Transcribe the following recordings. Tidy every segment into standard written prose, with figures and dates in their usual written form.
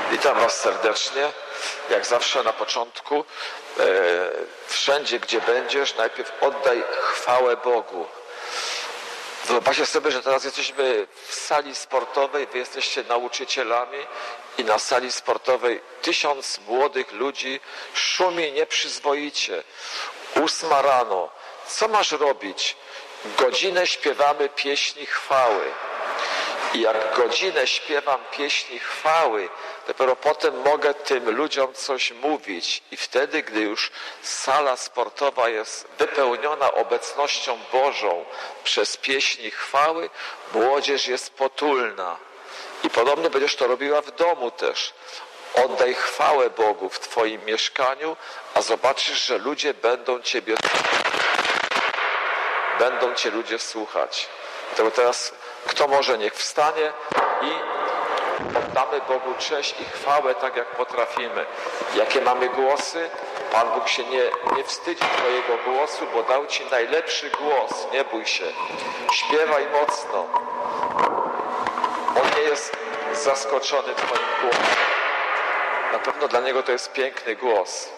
Witam Was serdecznie. Jak zawsze na początku, wszędzie gdzie będziesz, najpierw oddaj chwałę Bogu. Wyobraźcie sobie, że teraz jesteśmy w sali sportowej, wy jesteście nauczycielami i na sali sportowej 1000 młodych ludzi szumi nieprzyzwoicie. 8 rano. Co masz robić? Godzinę śpiewamy pieśni chwały. I jak godzinę śpiewam pieśni chwały, dopiero potem mogę tym ludziom coś mówić. I wtedy, gdy już sala sportowa jest wypełniona obecnością Bożą przez pieśni chwały, młodzież jest potulna. I podobnie będziesz to robiła w domu też. Oddaj chwałę Bogu w Twoim mieszkaniu, a zobaczysz, że ludzie będą Cię ludzie słuchać. Dlatego teraz kto może, niech wstanie i oddamy Bogu cześć i chwałę tak, jak potrafimy. Jakie mamy głosy? Pan Bóg się nie wstydzi Twojego głosu, bo dał Ci najlepszy głos. Nie bój się. Śpiewaj mocno. On nie jest zaskoczony Twoim głosem. Na pewno dla Niego to jest piękny głos.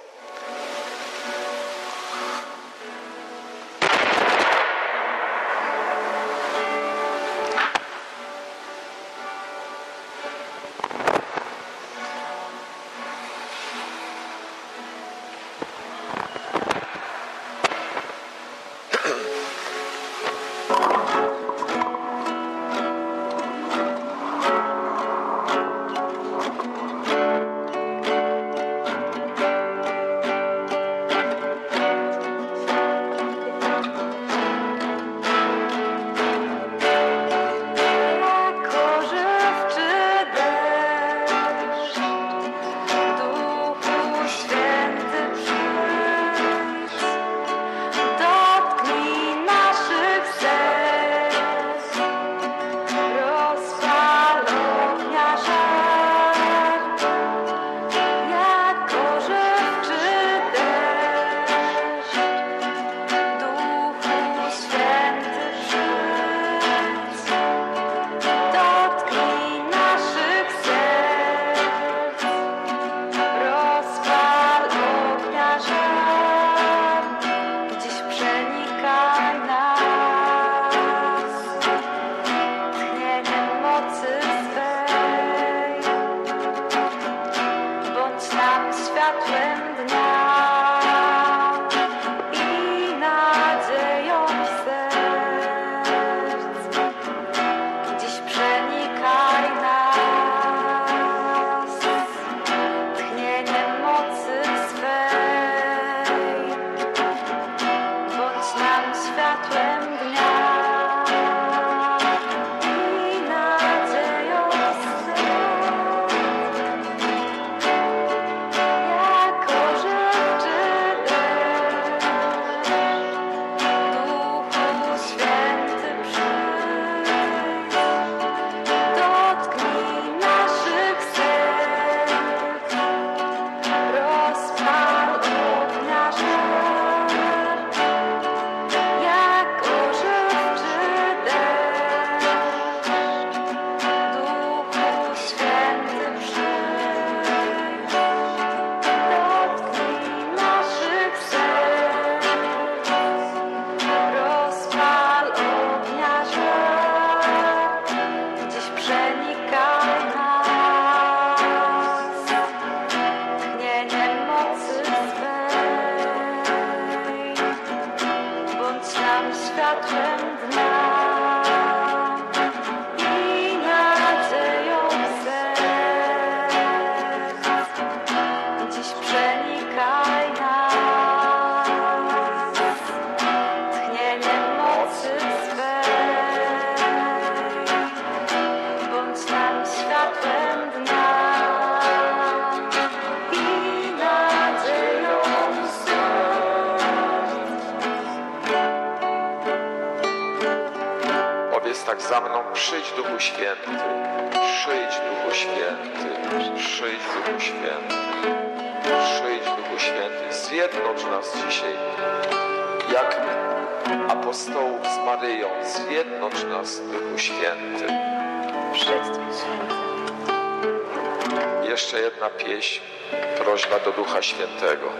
Tak za mną, przyjdź Duchu Święty, przyjdź Duchu Święty, przyjdź Duchu Święty, przyjdź Duchu Święty, zjednocz nas dzisiaj, jak apostołów z Maryją, zjednocz nas Duchu Święty. Przyjdź Duchu Święty. jeszcze jedna pieśń, prośba do Ducha Świętego.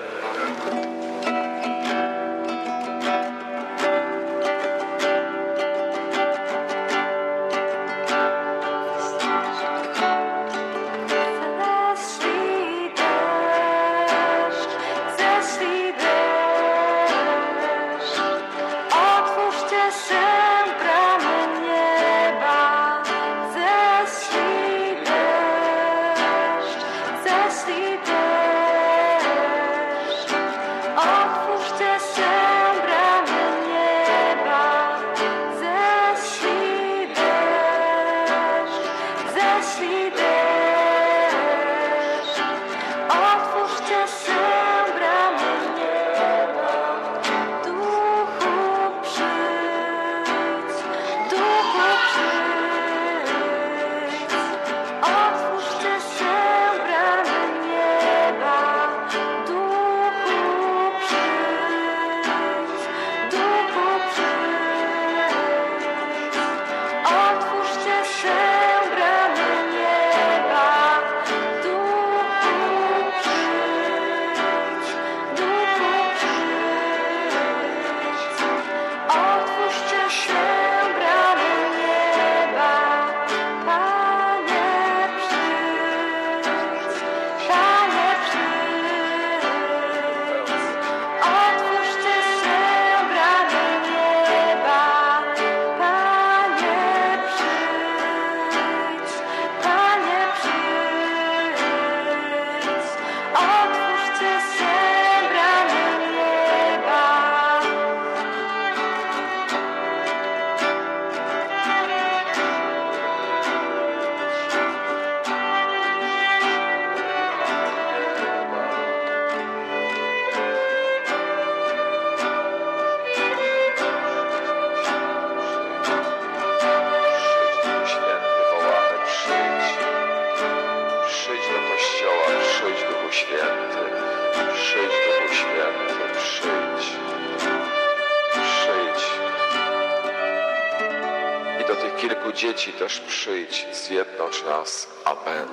Dzieci też przyjdź, zjednocz nas. Amen.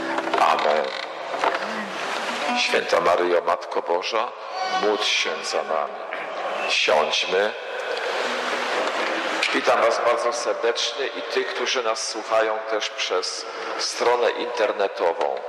Amen. Święta Maryjo, Matko Boża, módl się za nami. Siądźmy. Witam Was bardzo serdecznie i tych, którzy nas słuchają też przez stronę internetową.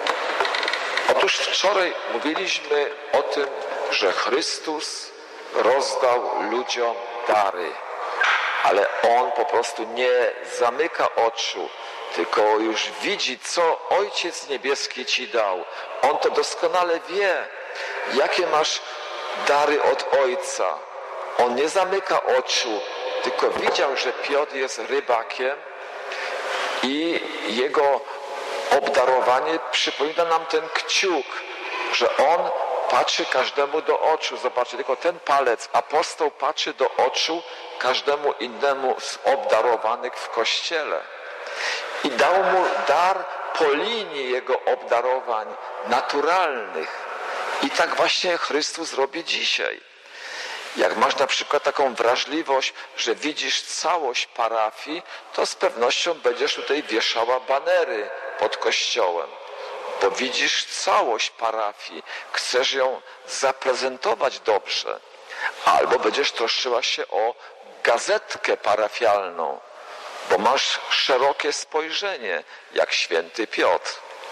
Otóż wczoraj mówiliśmy o tym, że Chrystus rozdał ludziom dary. Ale On po prostu nie zamyka oczu, tylko już widzi, co Ojciec Niebieski Ci dał. On to doskonale wie, jakie masz dary od Ojca. On nie zamyka oczu, tylko widział, że Piotr jest rybakiem i jego obdarowanie przypomina nam ten kciuk, że On patrzy każdemu do oczu. Zobaczcie, tylko ten palec, apostoł patrzy do oczu każdemu innemu z obdarowanych w Kościele. I dał mu dar po linii jego obdarowań naturalnych. I tak właśnie Chrystus robi dzisiaj. Jak masz na przykład taką wrażliwość, że widzisz całość parafii, to z pewnością będziesz tutaj wieszała banery pod kościołem. Bo widzisz całość parafii, chcesz ją zaprezentować dobrze. Albo będziesz troszczyła się o gazetkę parafialną, bo masz szerokie spojrzenie, jak święty Piotr.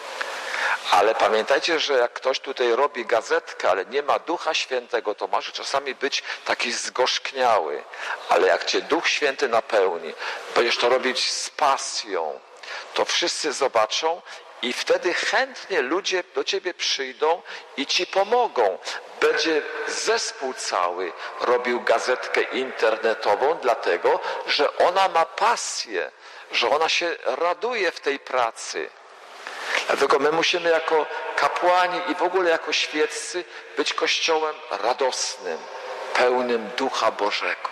Ale pamiętajcie, że jak ktoś tutaj robi gazetkę, ale nie ma Ducha Świętego, to może czasami być taki zgorzkniały. Ale jak Cię Duch Święty napełni, będziesz to robić z pasją, to wszyscy zobaczą i wtedy chętnie ludzie do Ciebie przyjdą i Ci pomogą. Będzie zespół cały robił gazetkę internetową, dlatego, że ona ma pasję, że ona się raduje w tej pracy. Dlatego my musimy jako kapłani i w ogóle jako świeccy być Kościołem radosnym, pełnym Ducha Bożego.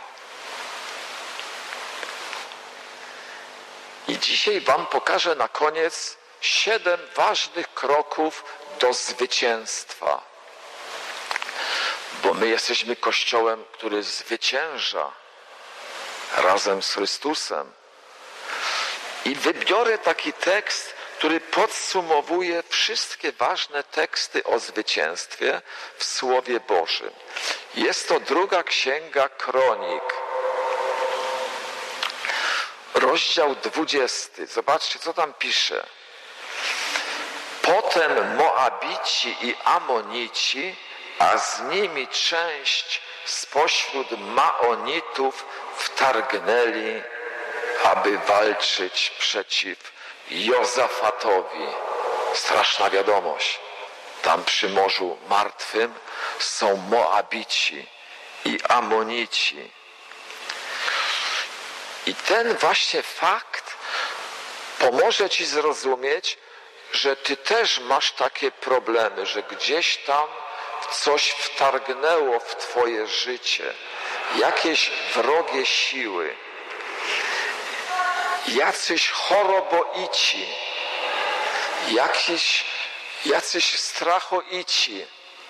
I dzisiaj Wam pokażę na koniec 7 ważnych kroków do zwycięstwa. Bo my jesteśmy Kościołem, który zwycięża razem z Chrystusem. I wybiorę taki tekst, który podsumowuje wszystkie ważne teksty o zwycięstwie w Słowie Bożym. Jest to 2 Księga Kronik, rozdział 20. Zobaczcie, co tam pisze. Potem Moabici i Amonici, a z nimi część spośród Maonitów wtargnęli, aby walczyć przeciw Jozafatowi. Straszna wiadomość. Tam przy Morzu Martwym są Moabici i Amonici. I ten właśnie fakt pomoże ci zrozumieć, że ty też masz takie problemy, że gdzieś tam coś wtargnęło w twoje życie. Jakieś wrogie siły. Jacyś choroboici. Jacyś strachoici.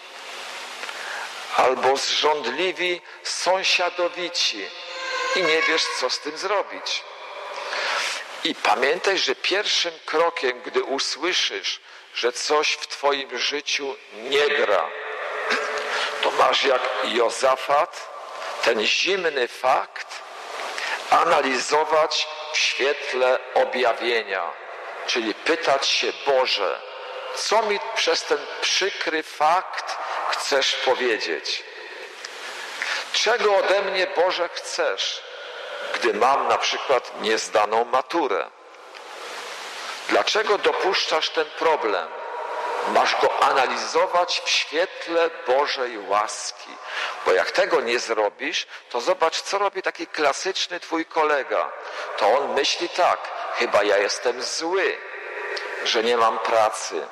Albo zżądliwi sąsiadowici. I nie wiesz, co z tym zrobić. I pamiętaj, że pierwszym krokiem, gdy usłyszysz, że coś w twoim życiu nie gra, to masz jak Jozafat ten zimny fakt analizować w świetle objawienia. Czyli pytać się: Boże, co mi przez ten przykry fakt chcesz powiedzieć? Czego ode mnie, Boże, chcesz, gdy mam na przykład niezdaną maturę? Dlaczego dopuszczasz ten problem? Masz go analizować w świetle Bożej łaski. Bo jak tego nie zrobisz, to zobacz, co robi taki klasyczny twój kolega. To on myśli tak: chyba ja jestem zły, że nie mam pracy.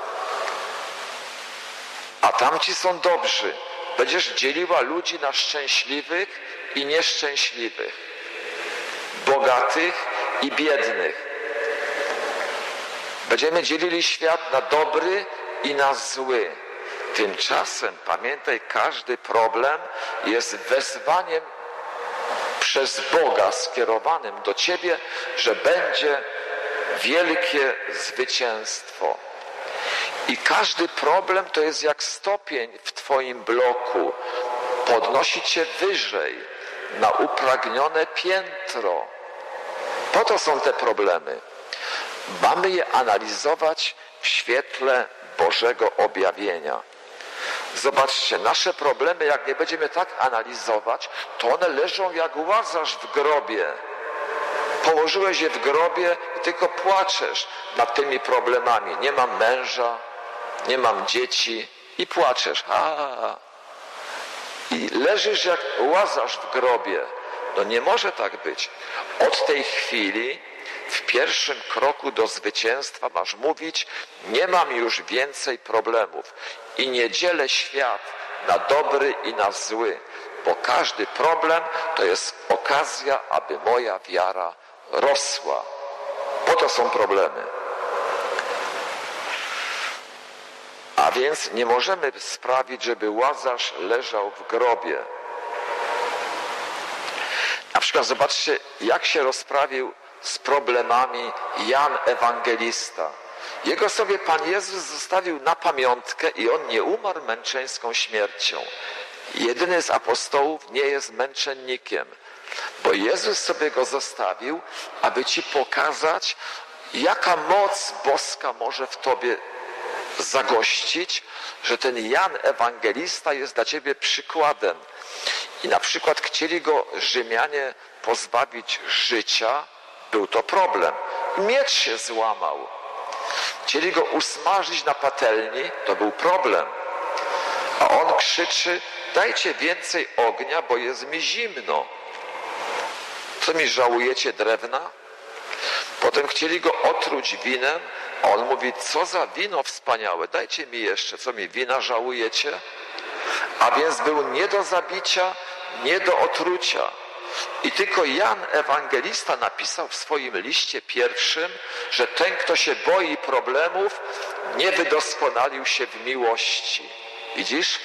A tamci są dobrzy. Będziesz dzieliła ludzi na szczęśliwych i nieszczęśliwych, bogatych i biednych. Będziemy dzielili świat na dobry i na zły. Tymczasem, pamiętaj, każdy problem jest wezwaniem przez Boga skierowanym do ciebie, że będzie wielkie zwycięstwo. I każdy problem to jest jak stopień w twoim bloku. Podnosi cię wyżej, na upragnione piętro. Po to są te problemy. Mamy je analizować w świetle Bożego objawienia. Zobaczcie, nasze problemy, jak nie będziemy tak analizować, to one leżą jak Łazarz w grobie. Położyłeś je w grobie i tylko płaczesz nad tymi problemami. Nie mam męża, nie mam dzieci i płaczesz. I leżysz jak Łazarz w grobie. No nie może tak być. Od tej chwili w pierwszym kroku do zwycięstwa masz mówić: nie mam już więcej problemów i nie dzielę świat na dobry i na zły, bo każdy problem to jest okazja, aby moja wiara rosła. Po to są problemy. A więc nie możemy sprawić, żeby Łazarz leżał w grobie. Na przykład zobaczcie, jak się rozprawił z problemami Jan Ewangelista. Jego sobie Pan Jezus zostawił na pamiątkę i on nie umarł męczeńską śmiercią. Jedyny z apostołów nie jest męczennikiem, bo Jezus sobie go zostawił, aby ci pokazać, jaka moc boska może w tobie zagościć, że ten Jan Ewangelista jest dla ciebie przykładem. I na przykład chcieli go Rzymianie pozbawić życia, był to problem. Miecz się złamał. Chcieli go usmażyć na patelni, to był problem. A on krzyczy: dajcie więcej ognia, bo jest mi zimno. Co mi żałujecie drewna? Potem chcieli go otruć winem, a on mówi: co za wino wspaniałe, dajcie mi jeszcze, co mi wina żałujecie? A więc był nie do zabicia, nie do otrucia. I tylko Jan Ewangelista napisał w swoim liście pierwszym, że ten, kto się boi problemów, nie wydoskonalił się w miłości. Widzisz?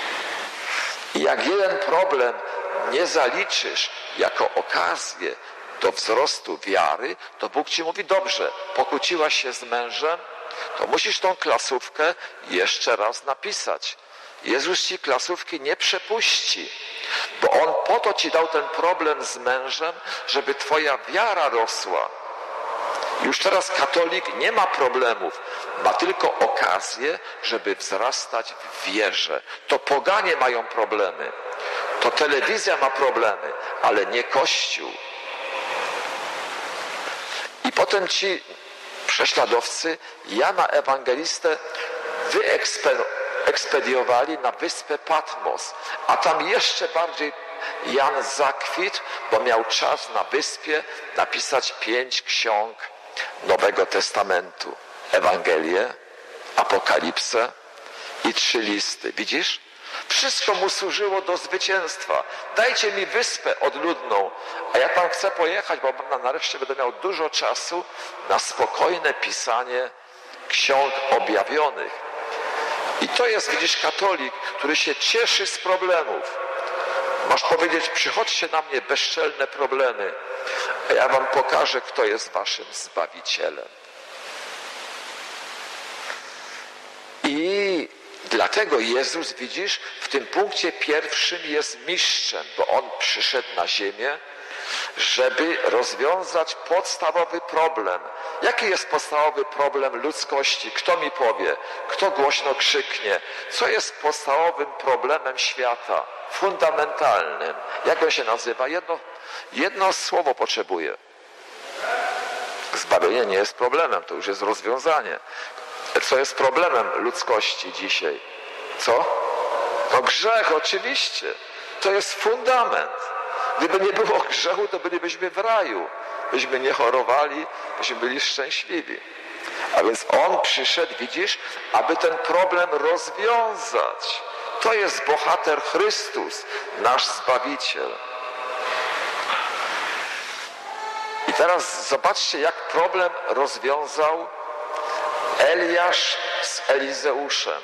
I jak jeden problem nie zaliczysz jako okazję do wzrostu wiary, to Bóg ci mówi, dobrze, pokłóciłaś się z mężem, to musisz tą klasówkę jeszcze raz napisać. Jezus ci klasówki nie przepuści, bo On po to ci dał ten problem z mężem, żeby twoja wiara rosła. Już teraz katolik nie ma problemów, ma tylko okazję, żeby wzrastać w wierze. To poganie mają problemy, to telewizja ma problemy, ale nie Kościół. I potem ci prześladowcy Jana Ewangelistę wyekspediowali na wyspę Patmos, a tam jeszcze bardziej Jan zakwitł, bo miał czas na wyspie napisać 5 ksiąg Nowego Testamentu. Ewangelię, Apokalipsę i 3 listy. Widzisz? Wszystko mu służyło do zwycięstwa. Dajcie mi wyspę odludną, a ja tam chcę pojechać, bo nareszcie będę miał dużo czasu na spokojne pisanie ksiąg objawionych. I to jest, widzisz, katolik, który się cieszy z problemów. Masz powiedzieć, przychodźcie na mnie bezczelne problemy, a ja wam pokażę, kto jest waszym Zbawicielem. I dlatego Jezus, widzisz, w tym punkcie pierwszym jest mistrzem, bo On przyszedł na ziemię, żeby rozwiązać podstawowy problem. Jaki jest podstawowy problem ludzkości? Kto mi powie? Kto głośno krzyknie? Co jest podstawowym problemem świata? Fundamentalnym. Jak on się nazywa? Jedno słowo potrzebuje. Zbawienie nie jest problemem, to już jest rozwiązanie. Co jest problemem ludzkości dzisiaj? Co? No grzech, oczywiście. To jest fundament. Gdyby nie było grzechu, to bylibyśmy w raju. Byśmy nie chorowali, byśmy byli szczęśliwi. A więc On przyszedł, widzisz, aby ten problem rozwiązać. To jest bohater Chrystus, nasz Zbawiciel. I teraz zobaczcie, jak problem rozwiązał Eliasz z Elizeuszem.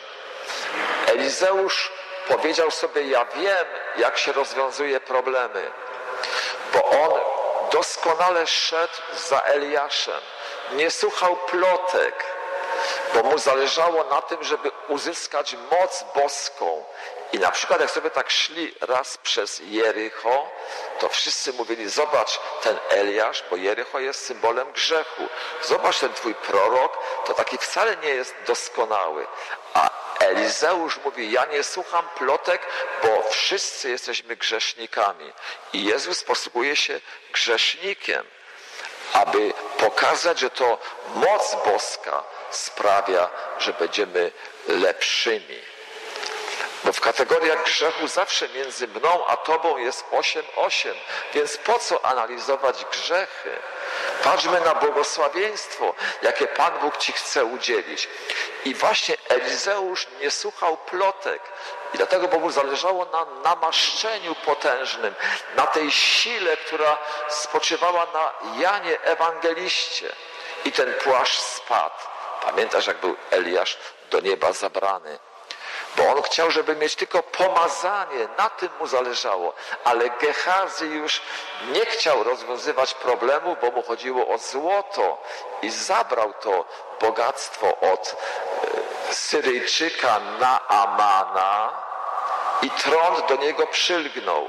Elizeusz powiedział sobie, ja wiem, jak się rozwiązuje problemy, bo on doskonale szedł za Eliaszem. Nie słuchał plotek, bo mu zależało na tym, żeby uzyskać moc boską. I na przykład jak sobie tak szli raz przez Jericho, to wszyscy mówili, zobacz ten Eliasz, bo Jericho jest symbolem grzechu. Zobacz ten twój prorok, to taki wcale nie jest doskonały. A Elizeusz mówi, ja nie słucham plotek, bo wszyscy jesteśmy grzesznikami. I Jezus posługuje się grzesznikiem, aby pokazać, że to moc boska sprawia, że będziemy lepszymi. Bo w kategoriach grzechu zawsze między mną a tobą jest 8-8, więc po co analizować grzechy? Patrzmy na błogosławieństwo, jakie Pan Bóg ci chce udzielić. I właśnie Elizeusz nie słuchał plotek. I dlatego Bogu zależało na namaszczeniu potężnym, na tej sile, która spoczywała na Janie Ewangeliście. I ten płaszcz spadł. Pamiętasz, jak był Eliasz do nieba zabrany? Bo on chciał, żeby mieć tylko pomazanie, na tym mu zależało. Ale Gehazi już nie chciał rozwiązywać problemu, bo mu chodziło o złoto i zabrał to bogactwo od Syryjczyka Naamana i trąd do niego przylgnął.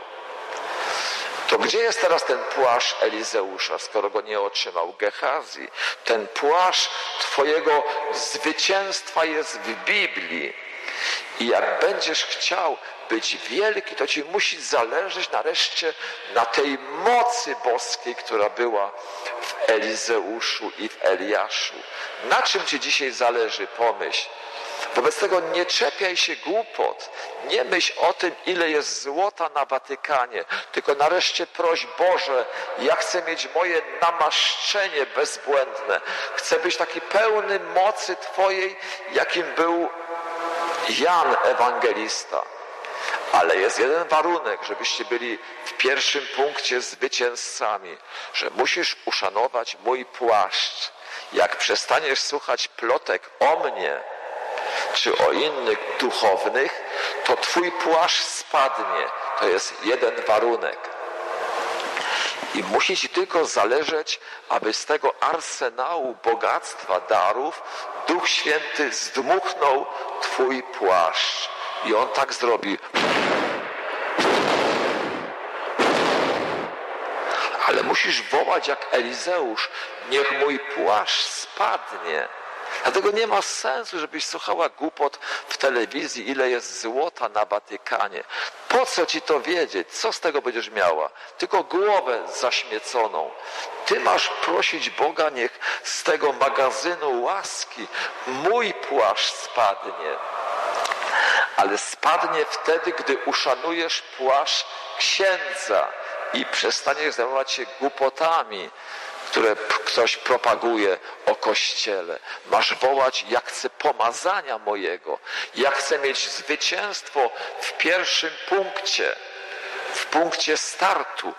To gdzie jest teraz ten płaszcz Elizeusza, skoro go nie otrzymał Gehazi? Ten płaszcz twojego zwycięstwa jest w Biblii. I jak będziesz chciał być wielki, to ci musi zależeć nareszcie na tej mocy boskiej, która była w Elizeuszu i w Eliaszu. Na czym ci dzisiaj zależy? Pomyśl. Wobec tego nie czepiaj się głupot. Nie myśl o tym, ile jest złota na Watykanie, tylko nareszcie proś, Boże, ja chcę mieć moje namaszczenie bezbłędne. Chcę być taki pełny mocy Twojej, jakim był Jan Ewangelista. Ale jest jeden warunek, żebyście byli w pierwszym punkcie zwycięzcami, że musisz uszanować mój płaszcz. Jak przestaniesz słuchać plotek o mnie, czy o innych duchownych, to twój płaszcz spadnie. To jest jeden warunek. I musi ci tylko zależeć, aby z tego arsenału bogactwa darów Duch Święty zdmuchnął twój płaszcz. I on tak zrobi. Ale musisz wołać jak Elizeusz, niech mój płaszcz spadnie. Dlatego nie ma sensu, żebyś słuchała głupot w telewizji, ile jest złota na Watykanie. Po co ci to wiedzieć? Co z tego będziesz miała? Tylko głowę zaśmieconą. Ty masz prosić Boga, niech z tego magazynu łaski mój płaszcz spadnie. Ale spadnie wtedy, gdy uszanujesz płaszcz księdza i przestaniesz zajmować się głupotami, które ktoś propaguje o Kościele. Masz wołać, ja chcę pomazania mojego. Ja chcę mieć zwycięstwo w pierwszym punkcie. W punkcie startu.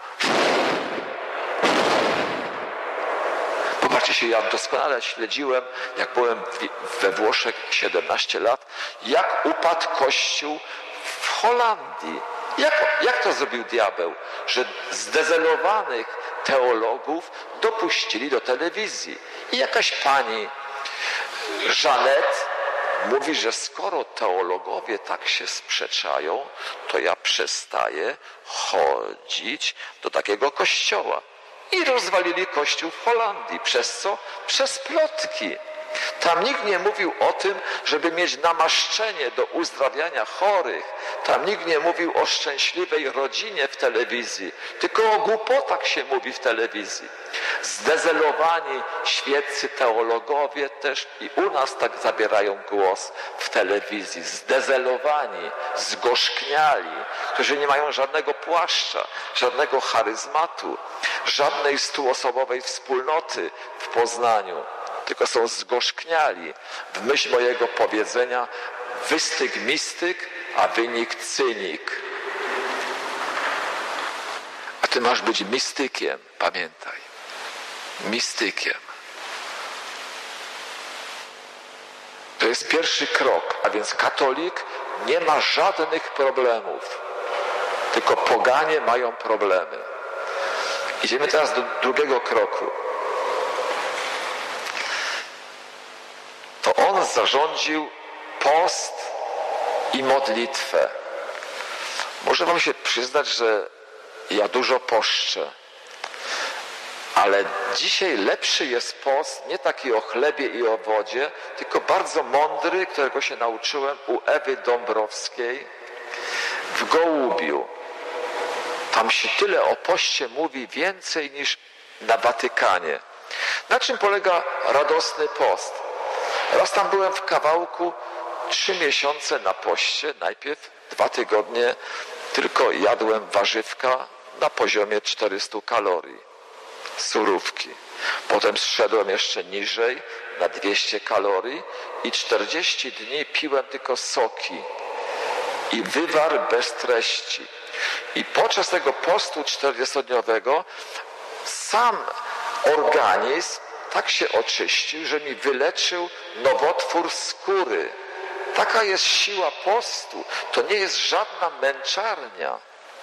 Popatrzcie się, ja doskonale śledziłem, jak byłem we Włoszech 17 lat, jak upadł Kościół w Holandii. Jak to zrobił diabeł? Że zdezelowanych teologów dopuścili do telewizji. I jakaś pani Żanet mówi, że skoro teologowie tak się sprzeczają, to ja przestaję chodzić do takiego kościoła. I rozwalili kościół w Holandii. Przez co? Przez plotki. Tam nikt nie mówił o tym, żeby mieć namaszczenie do uzdrawiania chorych. Tam nikt nie mówił o szczęśliwej rodzinie w telewizji. Tylko o głupotach się mówi w telewizji. Zdezelowani świeccy teologowie też i u nas tak zabierają głos w telewizji. Zdezelowani, zgorzkniali, którzy nie mają żadnego płaszcza, żadnego charyzmatu, żadnej 100-osobowej wspólnoty w Poznaniu. Tylko są zgorzkniali w myśl mojego powiedzenia: wystygł mistyk, a wynik cynik. A ty masz być mistykiem, pamiętaj. Mistykiem. To jest pierwszy krok, a więc katolik nie ma żadnych problemów. Tylko poganie mają problemy. Idziemy teraz do drugiego kroku. To on zarządził post i modlitwę. Muszę wam się przyznać, że ja dużo poszczę. Ale dzisiaj lepszy jest post, nie taki o chlebie i o wodzie, tylko bardzo mądry, którego się nauczyłem u Ewy Dąbrowskiej w Gołubiu. Tam się tyle o poście mówi, więcej niż na Watykanie. Na czym polega radosny post? Raz tam byłem w kawałku 3 miesiące na poście. Najpierw 2 tygodnie tylko jadłem warzywka na poziomie 400 kalorii. Surówki. Potem zszedłem jeszcze niżej na 200 kalorii i 40 dni piłem tylko soki i wywar bez treści. I podczas tego postu 40-dniowego sam organizm tak się oczyścił, że mi wyleczył nowotwór skóry. Taka jest siła postu. To nie jest żadna męczarnia.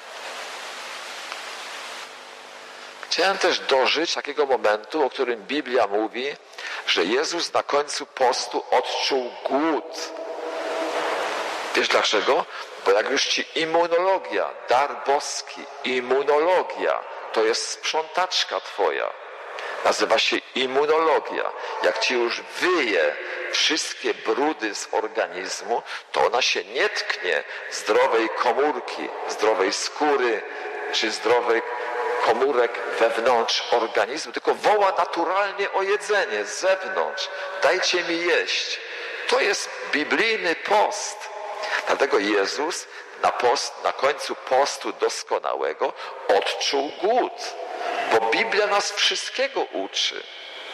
Chciałem też dożyć takiego momentu, o którym Biblia mówi, że Jezus na końcu postu odczuł głód. Wiesz dlaczego? Bo jak już ci immunologia, dar boski, immunologia, to jest sprzątaczka twoja. Nazywa się immunologia. Jak ci już wyje wszystkie brudy z organizmu, to ona się nie tknie zdrowej komórki, zdrowej skóry, czy zdrowych komórek wewnątrz organizmu, tylko woła naturalnie o jedzenie z zewnątrz. Dajcie mi jeść. To jest biblijny post. Dlatego Jezus na końcu postu doskonałego odczuł głód. Bo Biblia nas wszystkiego uczy.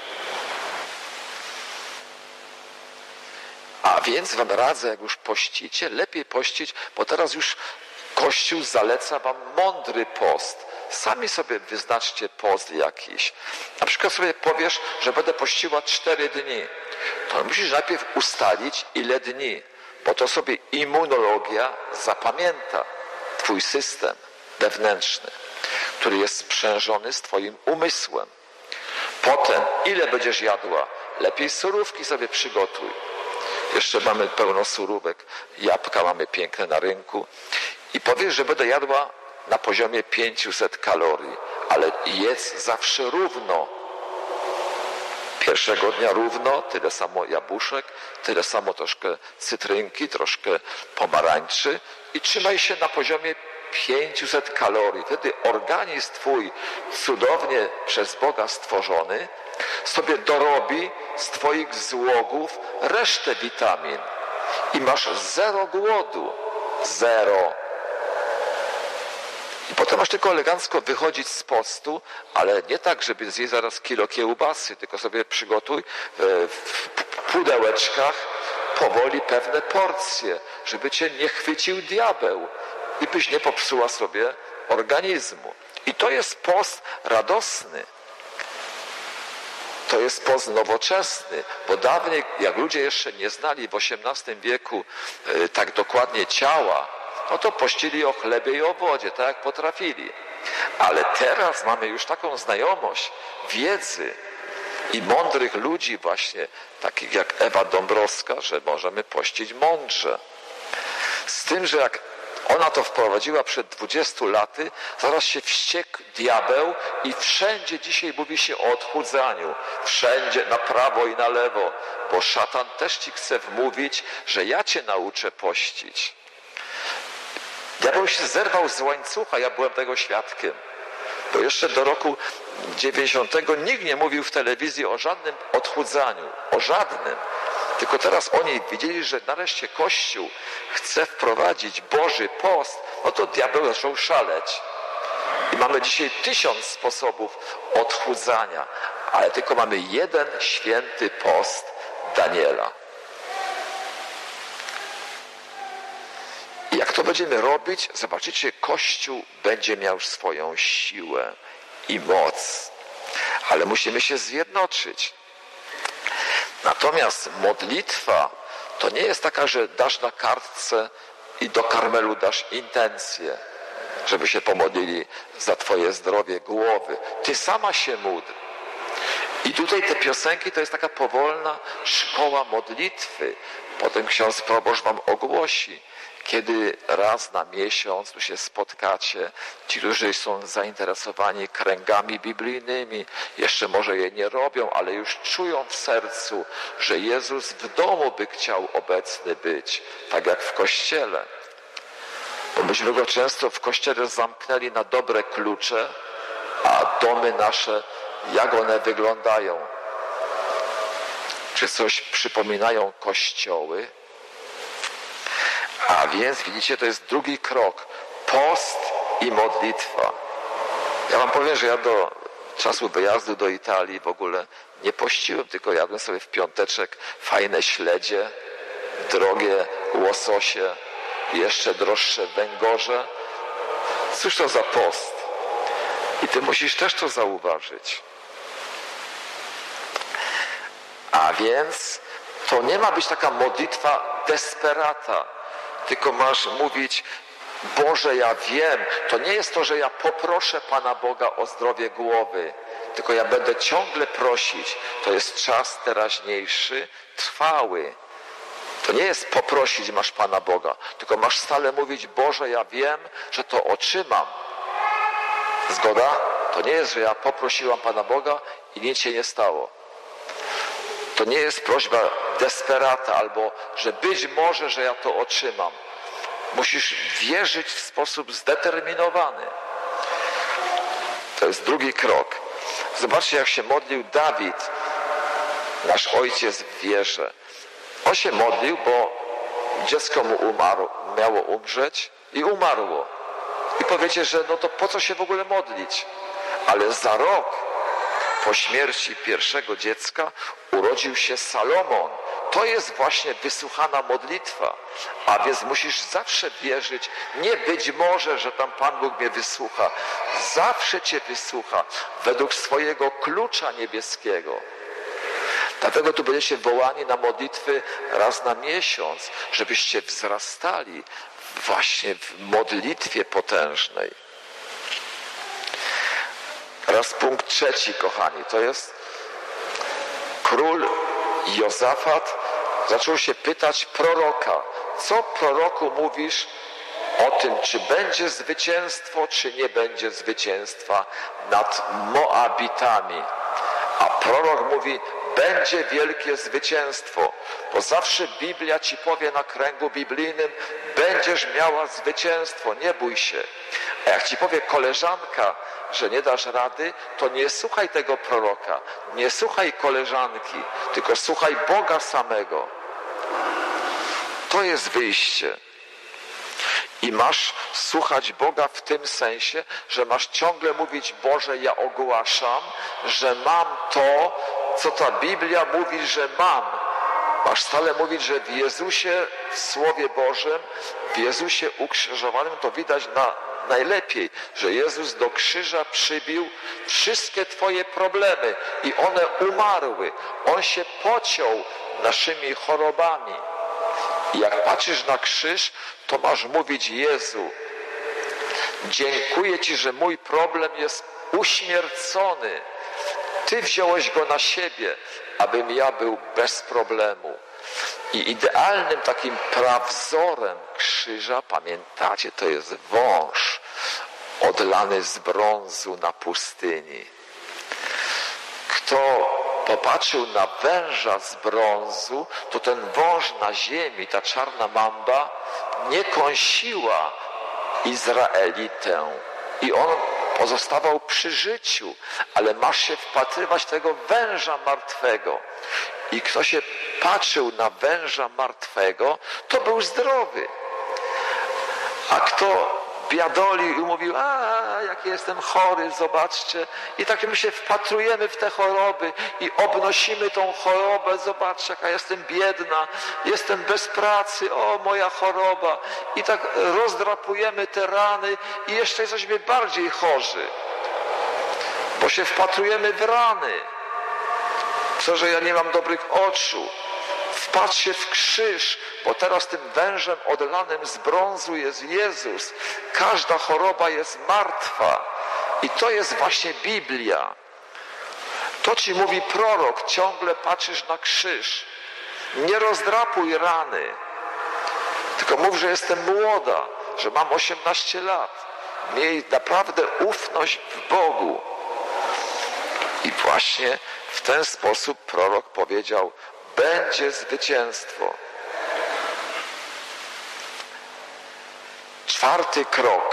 A więc wam radzę, jak już pościcie, lepiej pościć, bo teraz już Kościół zaleca wam mądry post. Sami sobie wyznaczcie post jakiś. Na przykład sobie powiesz, że będę pościła 4 dni. To musisz najpierw ustalić, ile dni, bo to sobie immunologia zapamięta. Twój system wewnętrzny. który jest sprzężony z twoim umysłem. Potem, ile będziesz jadła? Lepiej surówki sobie przygotuj. Jeszcze mamy pełno surówek, jabłka mamy piękne na rynku. I powiesz, że będę jadła na poziomie 500 kalorii, ale jedz zawsze równo. Pierwszego dnia równo, tyle samo jabłuszek, tyle samo troszkę cytrynki, troszkę pomarańczy i trzymaj się na poziomie 500 kalorii. Wtedy organizm twój, cudownie przez Boga stworzony, sobie dorobi z twoich złogów resztę witamin. I masz zero głodu. Zero. I potem masz tylko elegancko wychodzić z postu, ale nie tak, żeby zjeść zaraz kilo kiełbasy, tylko sobie przygotuj w pudełeczkach powoli pewne porcje, żeby cię nie chwycił diabeł i byś nie popsuła sobie organizmu. I to jest post radosny. To jest post nowoczesny, bo dawniej, jak ludzie jeszcze nie znali w XVIII wieku tak dokładnie ciała, no to pościli o chlebie i o wodzie, tak jak potrafili. Ale teraz mamy już taką znajomość wiedzy i mądrych ludzi właśnie, takich jak Ewa Dąbrowska, że możemy pościć mądrze. Z tym, że jak ona to wprowadziła przed 20 laty, zaraz się wściekł diabeł i wszędzie dzisiaj mówi się o odchudzaniu. Wszędzie, na prawo i na lewo, bo szatan też ci chce wmówić, że ja cię nauczę pościć. Diabeł się zerwał z łańcucha, ja byłem tego świadkiem. Bo jeszcze do roku 90 nikt nie mówił w telewizji o żadnym odchudzaniu, o żadnym. Tylko teraz oni widzieli, że nareszcie Kościół chce wprowadzić Boży post, no to diabeł zaczął szaleć. I mamy dzisiaj 1000 sposobów odchudzania, ale tylko mamy jeden święty post Daniela. I jak to będziemy robić, zobaczycie, Kościół będzie miał swoją siłę i moc. Ale musimy się zjednoczyć. Natomiast modlitwa to nie jest taka, że dasz na kartce i do Karmelu dasz intencję, żeby się pomodlili za twoje zdrowie głowy. Ty sama się módl. I tutaj te piosenki to jest taka powolna szkoła modlitwy. Potem ksiądz proboszcz wam ogłosi, kiedy raz na miesiąc tu się spotkacie, ci, którzy są zainteresowani kręgami biblijnymi, jeszcze może je nie robią, ale już czują w sercu, że Jezus w domu by chciał obecny być, tak jak w kościele. Bo myśmy go często w kościele zamknęli na dobre klucze, a domy nasze, jak one wyglądają? Czy coś przypominają kościoły? A więc widzicie, to jest drugi krok. Post i modlitwa. Ja wam powiem, że ja do czasu wyjazdu do Italii w ogóle nie pościłem, tylko jadłem sobie w piąteczek fajne śledzie, drogie łososie, jeszcze droższe węgorze. Cóż to za post? I ty musisz też to zauważyć. A więc to nie ma być taka modlitwa desperata, tylko masz mówić: Boże, ja wiem, to nie jest to, że ja poproszę Pana Boga o zdrowie głowy, tylko ja będę ciągle prosić. To jest czas teraźniejszy, trwały. To nie jest poprosić masz Pana Boga, tylko masz stale mówić: Boże, ja wiem, że to otrzymam. Zgoda? To nie jest, że ja poprosiłam Pana Boga i nic się nie stało. To nie jest prośba desperata, albo że być może, że ja to otrzymam. Musisz wierzyć w sposób zdeterminowany. To jest drugi krok. Zobaczcie, jak się modlił Dawid, nasz ojciec w wierze. On się modlił, bo dziecko mu miało umrzeć i umarło. I powiecie, że no to po co się w ogóle modlić? Ale za rok po śmierci pierwszego dziecka urodził się Salomon. To jest właśnie wysłuchana modlitwa. A więc musisz zawsze wierzyć, nie być może, że tam Pan Bóg mnie wysłucha. Zawsze cię wysłucha według swojego klucza niebieskiego. Dlatego tu będziecie wołani na modlitwy raz na miesiąc, żebyście wzrastali właśnie w modlitwie potężnej. Teraz punkt trzeci, kochani, to jest król Jozafat zaczął się pytać proroka, co proroku mówisz o tym, czy będzie zwycięstwo, czy nie będzie zwycięstwa nad Moabitami. A prorok mówi, będzie wielkie zwycięstwo, bo zawsze Biblia ci powie na kręgu biblijnym, będziesz miała zwycięstwo, nie bój się. A jak ci powie koleżanka, że nie dasz rady, to nie słuchaj tego proroka, nie słuchaj koleżanki, tylko słuchaj Boga samego. To jest wyjście. I masz słuchać Boga w tym sensie, że masz ciągle mówić, Boże, ja ogłaszam, że mam to, co ta Biblia mówi, że mam. Masz stale mówić, że w Jezusie, w Słowie Bożym, w Jezusie ukrzyżowanym, to widać najlepiej, że Jezus do krzyża przybił wszystkie twoje problemy i one umarły. On się pociął naszymi chorobami. I jak patrzysz na krzyż, to masz mówić, Jezu, dziękuję Ci, że mój problem jest uśmiercony. Ty wziąłeś go na siebie, abym ja był bez problemu. I idealnym takim prawzorem krzyża, pamiętacie, to jest wąż odlany z brązu na pustyni. Kto popatrzył na węża z brązu, to ten wąż na ziemi, ta czarna mamba, nie kąsiła Izraelitę. I on pozostawał przy życiu, ale masz się wpatrywać tego węża martwego. I kto się patrzył na węża martwego, to był zdrowy. A kto biadolił i mówił, jaki jestem chory, zobaczcie. I tak my się wpatrujemy w te choroby i obnosimy tą chorobę, zobaczcie, jaka jestem biedna, jestem bez pracy, o moja choroba. I tak rozdrapujemy te rany i jeszcze jesteśmy bardziej chorzy, bo się wpatrujemy w rany. Co, że ja nie mam dobrych oczu. Wpatrz się w krzyż, bo teraz tym wężem odlanym z brązu jest Jezus. Każda choroba jest martwa. I to jest właśnie Biblia. To ci mówi prorok, ciągle patrzysz na krzyż. Nie rozdrapuj rany. Tylko mów, że jestem młoda, że mam 18 lat. Miej naprawdę ufność w Bogu. I właśnie w ten sposób prorok powiedział, będzie zwycięstwo. Czwarty krok.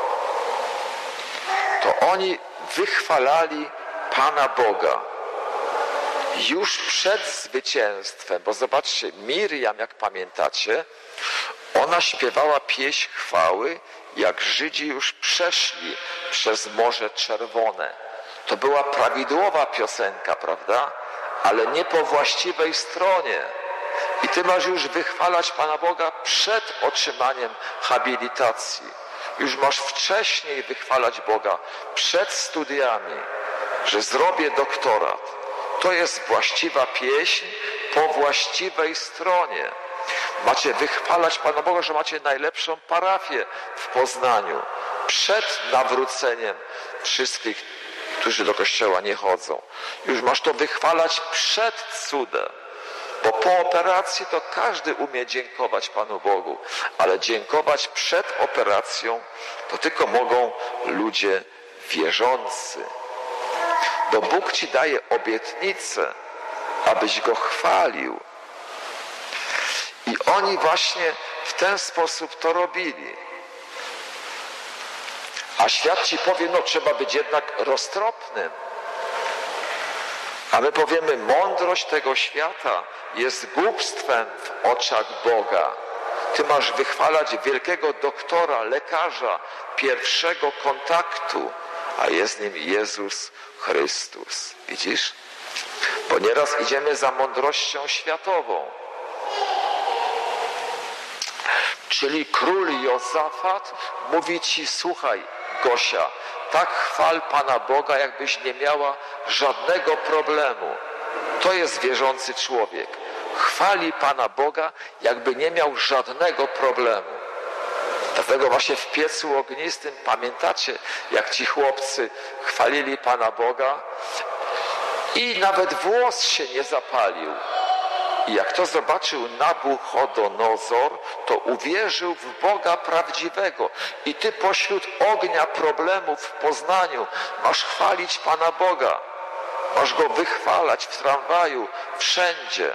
To oni wychwalali Pana Boga już przed zwycięstwem, bo zobaczcie, Miriam, jak pamiętacie, ona śpiewała pieśń chwały, jak Żydzi już przeszli przez Morze Czerwone. To była prawidłowa piosenka, prawda? Ale nie po właściwej stronie. I ty masz już wychwalać Pana Boga przed otrzymaniem habilitacji. Już masz wcześniej wychwalać Boga przed studiami, że zrobię doktorat. To jest właściwa pieśń po właściwej stronie. Macie wychwalać Pana Boga, że macie najlepszą parafię w Poznaniu. Przed nawróceniem wszystkich, którzy do kościoła nie chodzą. Już masz to wychwalać przed cudem. Bo po operacji to każdy umie dziękować Panu Bogu. Ale dziękować przed operacją to tylko mogą ludzie wierzący. Bo Bóg ci daje obietnicę, abyś Go chwalił. I oni właśnie w ten sposób to robili. A świat ci powie, no trzeba być jednak roztropnym. A my powiemy, mądrość tego świata jest głupstwem w oczach Boga. Ty masz wychwalać wielkiego doktora, lekarza, pierwszego kontaktu, a jest nim Jezus Chrystus. Widzisz? Bo nieraz idziemy za mądrością światową. Czyli król Jozafat mówi ci, słuchaj, Gosia, tak chwal Pana Boga, jakbyś nie miała żadnego problemu. To jest wierzący człowiek. Chwali Pana Boga, jakby nie miał żadnego problemu. Dlatego właśnie w piecu ognistym, pamiętacie, jak ci chłopcy chwalili Pana Boga i nawet włos się nie zapalił. I jak to zobaczył Nabuchodonozor, to uwierzył w Boga prawdziwego. I ty pośród ognia problemów w Poznaniu masz chwalić Pana Boga. Masz Go wychwalać w tramwaju, wszędzie.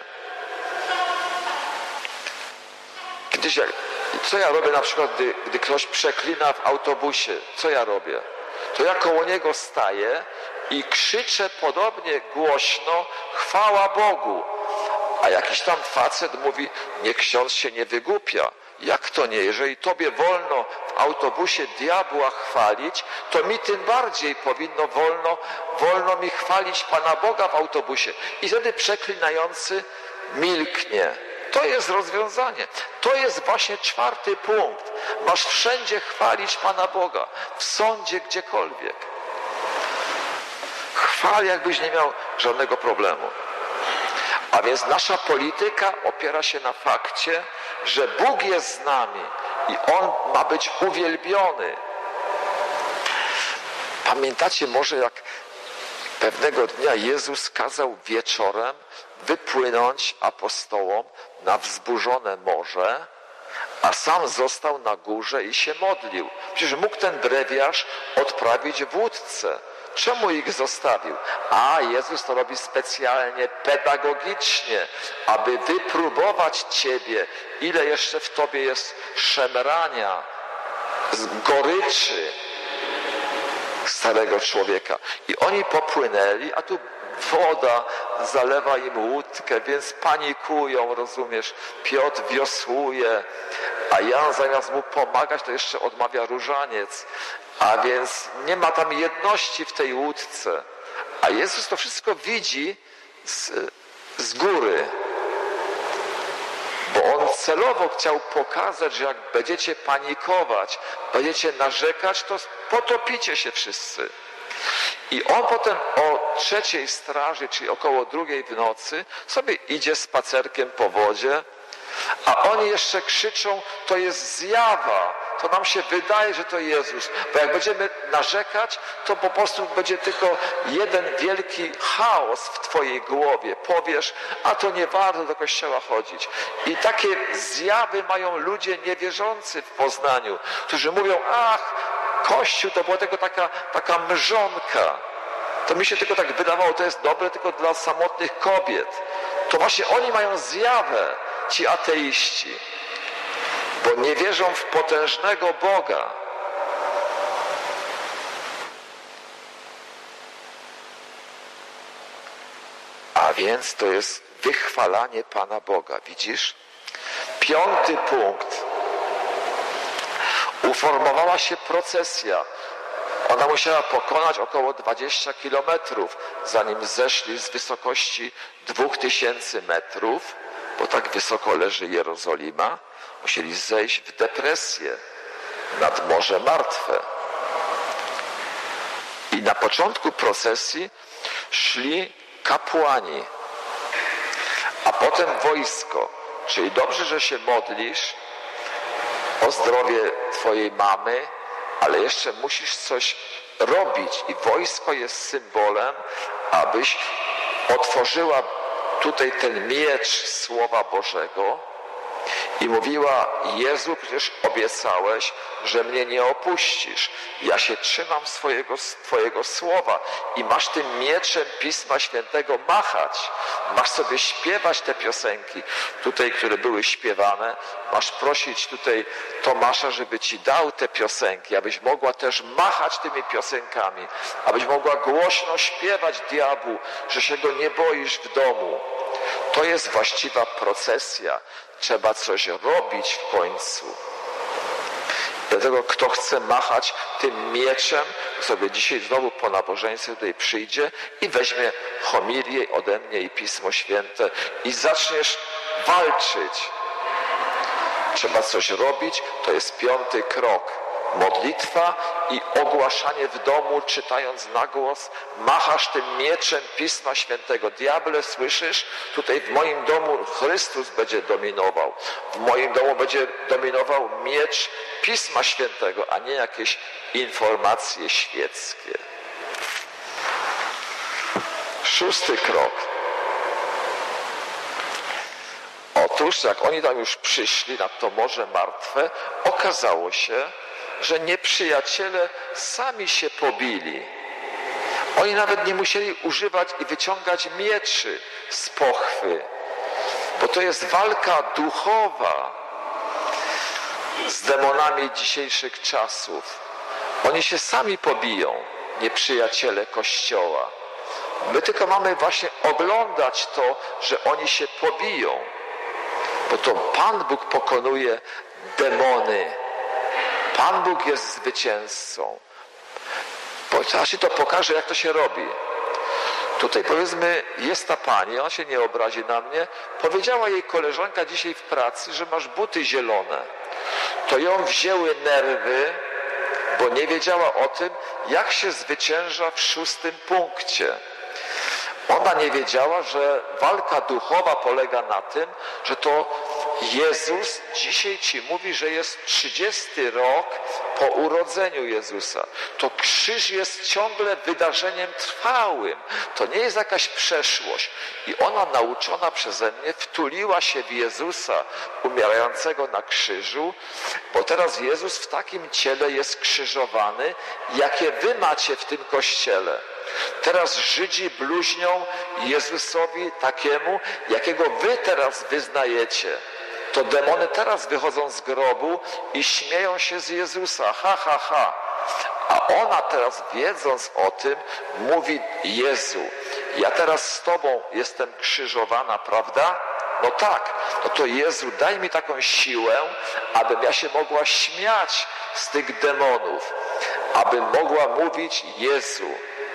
Kiedyś co ja robię na przykład, gdy ktoś przeklina w autobusie? Co ja robię? To ja koło niego staję i krzyczę podobnie głośno: chwała Bogu. A jakiś tam facet mówi: niech ksiądz się nie wygłupia. Jak to nie? Jeżeli tobie wolno w autobusie diabła chwalić, to mi tym bardziej powinno wolno mi chwalić Pana Boga w autobusie. I wtedy przeklinający milknie. To jest rozwiązanie. To jest właśnie 4. punkt. Masz wszędzie chwalić Pana Boga. W sądzie, gdziekolwiek. Chwal, jakbyś nie miał żadnego problemu. A więc nasza polityka opiera się na fakcie, że Bóg jest z nami i On ma być uwielbiony. Pamiętacie może, jak pewnego dnia Jezus kazał wieczorem wypłynąć apostołom na wzburzone morze, a sam został na górze i się modlił. Przecież mógł ten brewiarz odprawić w łódce. Czemu ich zostawił? A Jezus to robi specjalnie, pedagogicznie, aby wypróbować ciebie, ile jeszcze w tobie jest szemrania, goryczy starego człowieka. I oni popłynęli, a tu woda zalewa im łódkę, więc panikują, rozumiesz? Piotr wiosłuje, a Jan zamiast mu pomagać, to jeszcze odmawia różaniec. A więc nie ma tam jedności w tej łódce. A Jezus to wszystko widzi z góry. Bo On celowo chciał pokazać, że jak będziecie panikować, będziecie narzekać, to potopicie się wszyscy. I On potem o 3 straży, czyli około 2 w nocy, sobie idzie spacerkiem po wodzie, a oni jeszcze krzyczą: to jest zjawa. To nam się wydaje, że to Jezus. Bo jak będziemy narzekać, to po prostu będzie tylko jeden wielki chaos w twojej głowie. Powiesz: a to nie warto do kościoła chodzić. I takie zjawy mają ludzie niewierzący w Poznaniu, którzy mówią: ach, Kościół to była tylko taka mrzonka. To mi się tylko tak wydawało, to jest dobre tylko dla samotnych kobiet. To właśnie oni mają zjawę, ci ateiści, bo nie wierzą w potężnego Boga. A więc to jest wychwalanie Pana Boga. Widzisz? 5. punkt. Uformowała się procesja. Ona musiała pokonać około 20 kilometrów, zanim zeszli z wysokości 2000 metrów, bo tak wysoko leży Jerozolima. Musieli zejść w depresję nad Morze Martwe. I na początku procesji szli kapłani, a potem wojsko. Czyli dobrze, że się modlisz o zdrowie twojej mamy, ale jeszcze musisz coś robić. I wojsko jest symbolem, abyś otworzyła tutaj ten miecz Słowa Bożego i mówiła: Jezu, przecież obiecałeś, że mnie nie opuścisz. Ja się trzymam Twojego słowa i masz tym mieczem Pisma Świętego machać. Masz sobie śpiewać te piosenki tutaj, które były śpiewane. Masz prosić tutaj Tomasza, żeby ci dał te piosenki, abyś mogła też machać tymi piosenkami, abyś mogła głośno śpiewać diabłu, że się go nie boisz w domu. To jest właściwa procesja. Trzeba coś robić w końcu. Dlatego kto chce machać tym mieczem, sobie dzisiaj znowu po nabożeństwie tutaj przyjdzie i weźmie homilię ode mnie i Pismo Święte i zaczniesz walczyć. Trzeba coś robić, to jest 5. krok. Modlitwa i ogłaszanie w domu, czytając na głos, machasz tym mieczem Pisma Świętego. Diable, słyszysz? Tutaj w moim domu Chrystus będzie dominował. W moim domu będzie dominował miecz Pisma Świętego, a nie jakieś informacje świeckie. 6. krok. Otóż, jak oni tam już przyszli nad to Morze Martwe, okazało się, że nieprzyjaciele sami się pobili. Oni nawet nie musieli używać i wyciągać mieczy z pochwy, bo to jest walka duchowa z demonami dzisiejszych czasów. Oni się sami pobiją, nieprzyjaciele Kościoła. My tylko mamy właśnie oglądać to, że oni się pobiją, bo to Pan Bóg pokonuje demony. Pan Bóg jest zwycięzcą. Aż ci to pokaże, jak to się robi. Tutaj powiedzmy, jest ta pani, ona się nie obrazi na mnie, powiedziała jej koleżanka dzisiaj w pracy, że masz buty zielone. To ją wzięły nerwy, bo nie wiedziała o tym, jak się zwycięża w 6. punkcie. Ona nie wiedziała, że walka duchowa polega na tym, że to Jezus dzisiaj ci mówi, że jest 30 rok po urodzeniu Jezusa. To krzyż jest ciągle wydarzeniem trwałym. To nie jest jakaś przeszłość. I ona, nauczona przeze mnie, wtuliła się w Jezusa umierającego na krzyżu, bo teraz Jezus w takim ciele jest krzyżowany, jakie wy macie w tym Kościele. Teraz Żydzi bluźnią Jezusowi takiemu, jakiego wy teraz wyznajecie. To demony teraz wychodzą z grobu i śmieją się z Jezusa. Ha, ha, ha. A ona teraz, wiedząc o tym, mówi: Jezu, ja teraz z Tobą jestem krzyżowana, prawda? No tak. No to Jezu, daj mi taką siłę, abym ja się mogła śmiać z tych demonów. Abym mogła mówić: Jezu,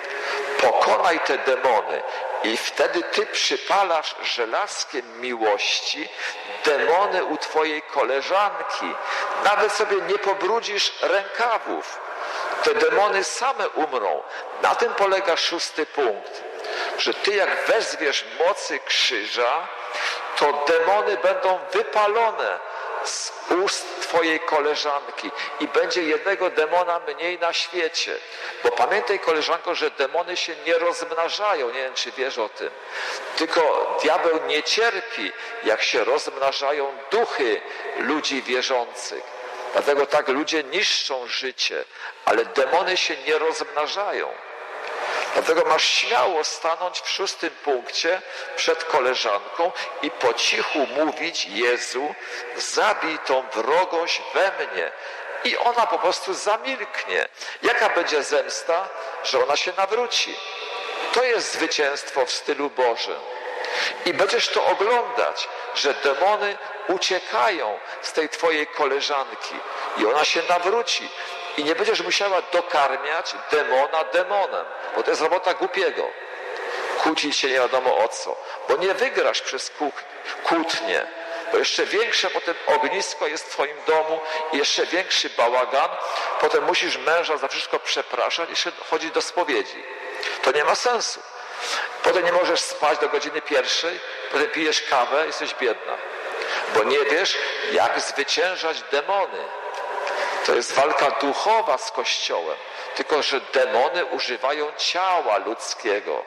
pokonaj te demony. I wtedy Ty przypalasz żelazkiem miłości demony u Twojej koleżanki. Nawet sobie nie pobrudzisz rękawów. Te demony same umrą. Na tym polega 6. punkt. Że Ty, jak wezwiesz mocy krzyża, to demony będą wypalone z ust Twojej koleżanki i będzie jednego demona mniej na świecie. Bo pamiętaj, koleżanko, że demony się nie rozmnażają, nie wiem, czy wiesz o tym. Tylko diabeł nie cierpi, jak się rozmnażają duchy ludzi wierzących. Dlatego tak ludzie niszczą życie, ale demony się nie rozmnażają. Dlatego masz śmiało stanąć w 6. punkcie przed koleżanką i po cichu mówić: Jezu, zabij tą wrogość we mnie. I ona po prostu zamilknie. Jaka będzie zemsta? Że ona się nawróci. To jest zwycięstwo w stylu Bożym. I będziesz to oglądać, że demony uciekają z tej twojej koleżanki i ona się nawróci. I nie będziesz musiała dokarmiać demona demonem, bo to jest robota głupiego. Kłócić się nie wiadomo o co, bo nie wygrasz przez kłótnię, bo jeszcze większe potem ognisko jest w twoim domu i jeszcze większy bałagan. Potem musisz męża za wszystko przepraszać i jeszcze chodzić do spowiedzi. To nie ma sensu. Potem nie możesz spać do godziny 1, potem pijesz kawę i jesteś biedna, bo nie wiesz, jak zwyciężać demony. To jest walka duchowa z Kościołem, tylko że demony używają ciała ludzkiego.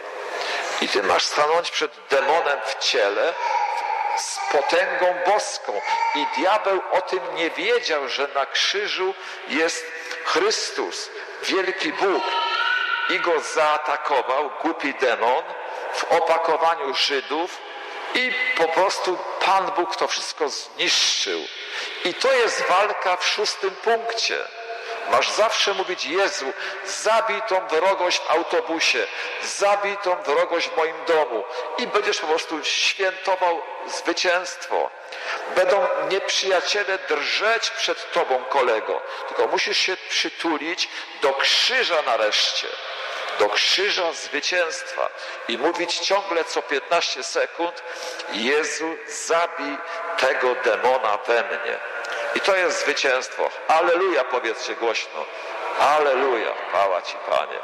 I ty masz stanąć przed demonem w ciele z potęgą boską. I diabeł o tym nie wiedział, że na krzyżu jest Chrystus, wielki Bóg. I go zaatakował, głupi demon, w opakowaniu Żydów i po prostu Pan Bóg to wszystko zniszczył. I to jest walka w 6. punkcie. Masz zawsze mówić: Jezu, zabij tą wrogość w autobusie, zabij tą wrogość w moim domu. I będziesz po prostu świętował zwycięstwo. Będą nieprzyjaciele drżeć przed tobą, kolego. Tylko musisz się przytulić do krzyża nareszcie. Do krzyża zwycięstwa i mówić ciągle co 15 sekund: Jezu, zabij tego demona we mnie. I to jest zwycięstwo. Alleluja, powiedzcie głośno. Alleluja, chwała Ci, Panie.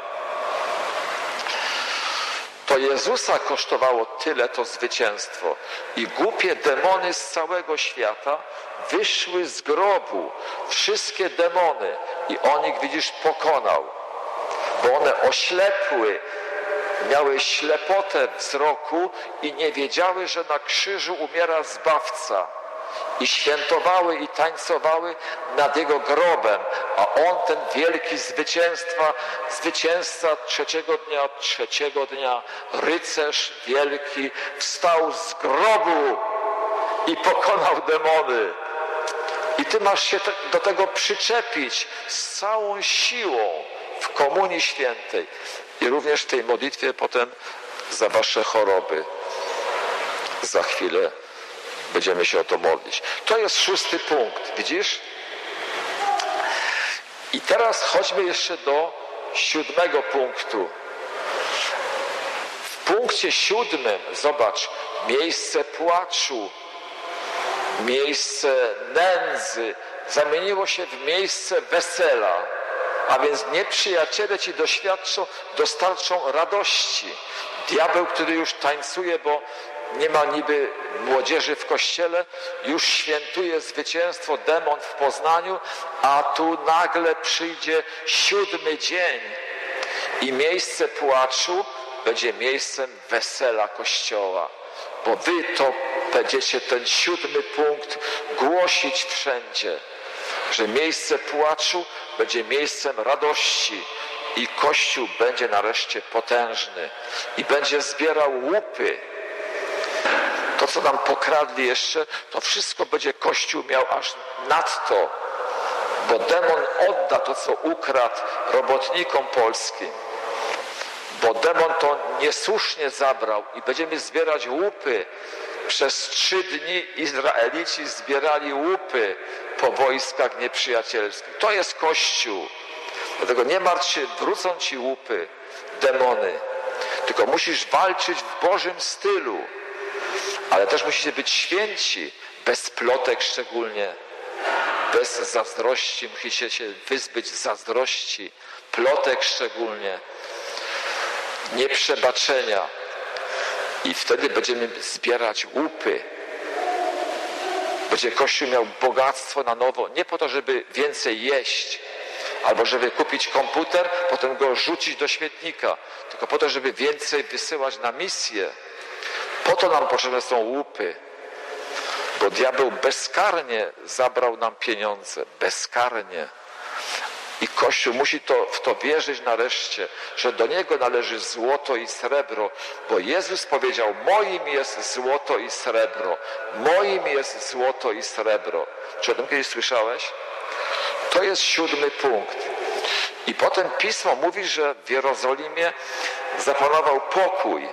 To Jezusa kosztowało tyle to zwycięstwo. I głupie demony z całego świata wyszły z grobu. Wszystkie demony. I on ich, widzisz, pokonał. Bo one oślepły, miały ślepotę wzroku i nie wiedziały, że na krzyżu umiera Zbawca. I świętowały i tańcowały nad Jego grobem, a On, ten wielki zwycięzca trzeciego dnia, rycerz wielki, wstał z grobu i pokonał demony. I Ty masz się do tego przyczepić z całą siłą w Komunii Świętej i również w tej modlitwie potem za Wasze choroby. Za chwilę będziemy się o to modlić. To jest 6. punkt, widzisz? I teraz chodźmy jeszcze do 7. punktu. W punkcie 7, zobacz, miejsce płaczu, miejsce nędzy zamieniło się w miejsce wesela. A więc nieprzyjaciele Ci dostarczą radości. Diabeł, który już tańcuje, bo nie ma niby młodzieży w kościele, już świętuje zwycięstwo, demon w Poznaniu, a tu nagle przyjdzie 7. dzień i miejsce płaczu będzie miejscem wesela Kościoła. Bo Wy to będziecie ten 7. punkt głosić wszędzie, że miejsce płaczu będzie miejscem radości i Kościół będzie nareszcie potężny i będzie zbierał łupy. To, co nam pokradli jeszcze, to wszystko będzie Kościół miał aż nadto, bo demon odda to, co ukradł robotnikom polskim, bo demon to niesłusznie zabrał i będziemy zbierać łupy. Przez 3 dni Izraelici zbierali łupy po wojskach nieprzyjacielskich. To jest Kościół. Dlatego nie martw się, wrócą Ci łupy, demony. Tylko musisz walczyć w Bożym stylu. Ale też musicie być święci, bez plotek szczególnie, bez zazdrości. Musicie się wyzbyć zazdrości, plotek szczególnie, nieprzebaczenia. I wtedy będziemy zbierać łupy. Będzie Kościół miał bogactwo na nowo, nie po to, żeby więcej jeść, albo żeby kupić komputer, potem go rzucić do śmietnika, tylko po to, żeby więcej wysyłać na misję. Po to nam potrzebne są łupy, bo diabeł bezkarnie zabrał nam pieniądze, bezkarnie. I Kościół musi w to wierzyć nareszcie, że do Niego należy złoto i srebro, bo Jezus powiedział, moim jest złoto i srebro, moim jest złoto i srebro. Czy o tym kiedyś słyszałeś? To jest 7. punkt. I potem Pismo mówi, że w Jerozolimie zapanował pokój.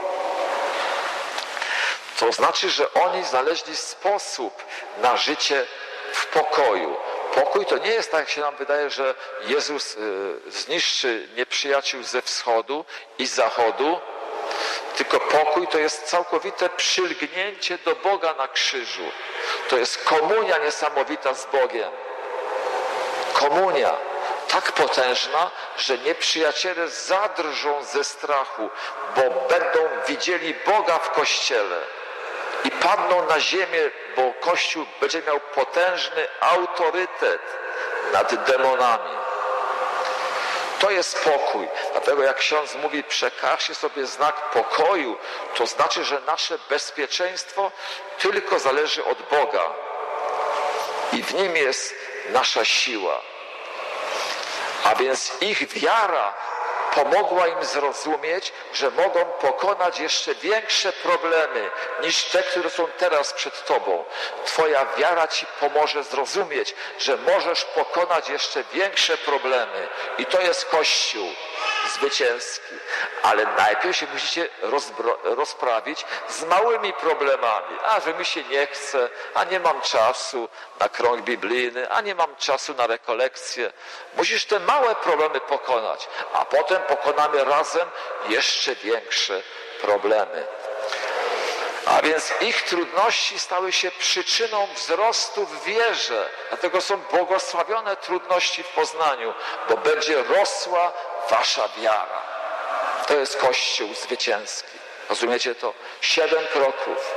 To znaczy, że oni znaleźli sposób na życie w pokoju. Pokój to nie jest tak, jak się nam wydaje, że Jezus zniszczy nieprzyjaciół ze wschodu i zachodu, tylko pokój to jest całkowite przylgnięcie do Boga na krzyżu. To jest komunia niesamowita z Bogiem. Komunia tak potężna, że nieprzyjaciele zadrżą ze strachu, bo będą widzieli Boga w Kościele i padną na ziemię, bo Kościół będzie miał potężny autorytet nad demonami. To jest pokój. Dlatego jak ksiądz mówi, przekażcie sobie znak pokoju, to znaczy, że nasze bezpieczeństwo tylko zależy od Boga i w Nim jest nasza siła. A więc ich wiara pomogła im zrozumieć, że mogą pokonać jeszcze większe problemy niż te, które są teraz przed Tobą. Twoja wiara Ci pomoże zrozumieć, że możesz pokonać jeszcze większe problemy. I to jest Kościół zwycięski. Ale najpierw się musicie rozprawić z małymi problemami. A, że mi się nie chce, a nie mam czasu na krąg biblijny, a nie mam czasu na rekolekcje. Musisz te małe problemy pokonać, a potem pokonamy razem jeszcze większe problemy. A więc ich trudności stały się przyczyną wzrostu w wierze. Dlatego są błogosławione trudności w poznaniu, bo będzie rosła wasza wiara. To jest Kościół zwycięski. Rozumiecie to? 7 kroków